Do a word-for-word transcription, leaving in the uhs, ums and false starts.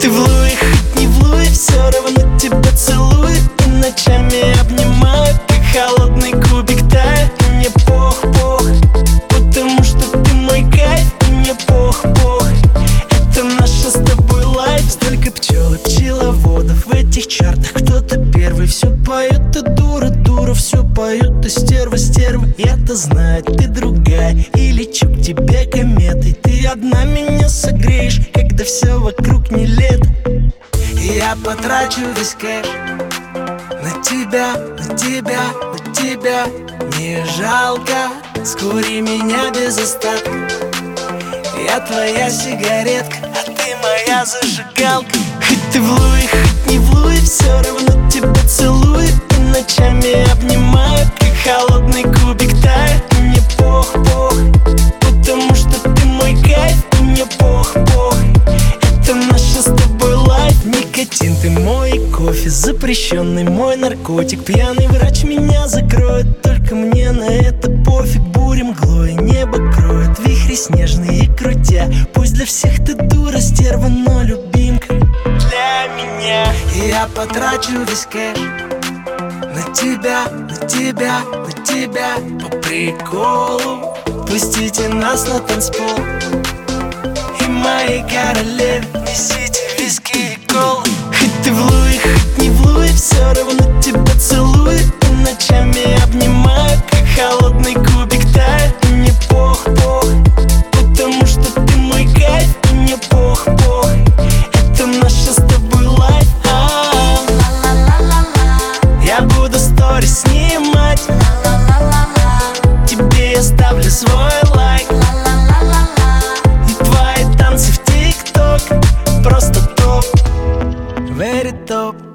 ты в Луи, хоть не в Луи, все равно тебя целую и ночами обнимаю, как холодный кубик тает. Мне пох-пох, потому что ты мой кайф. Мне пох-пох, это наша с тобой лайф. Столько пчел и пчеловодов в этих чартах, кто-то первый все поет, ты дура, дура, все поет, ты стерва, стерва. Я-то знаю, ты другая, и лечу к тебе кометой. Ты одна меня согреешь, когда все вокруг не лето. Я потрачу весь кайф на тебя, на тебя, на тебя. Не жалко, скури меня без остатка. Я твоя сигаретка, а ты моя зажигалка. Хоть ты в Луи, хоть не в Луи, все равно тебя целую и ночами обнимаю, как холодный кубик тает. Мне пох-пох, потому что ты мой кайф. Мне пох-пох, это наша с тобой лайф. Никотин, ты мой кофе, запрещенный мой наркотик. Пьяный врач меня закроет, только мне на это пофиг. Буря мглой небо кроет, вихри снежные крутя. Пусть для всех ты дура, стерва, но любимка для меня. Я потрачу весь кайф на тебя, на тебя, на тебя. По приколу пустите нас на танцпол, и моей королеве несите виски и колу. Хоть ты в Луи, хоть не в Луи, все равно тебя целую и ночами обнимаю, как холодный кубик тает. Мне пох-пох, потому что ты мой кайф. Мне пох-пох, это наша с тобой лайф. Я буду сторис снимать, тебе я ставлю свой лайк, и твои танцы в ТикТок просто топ, very топ.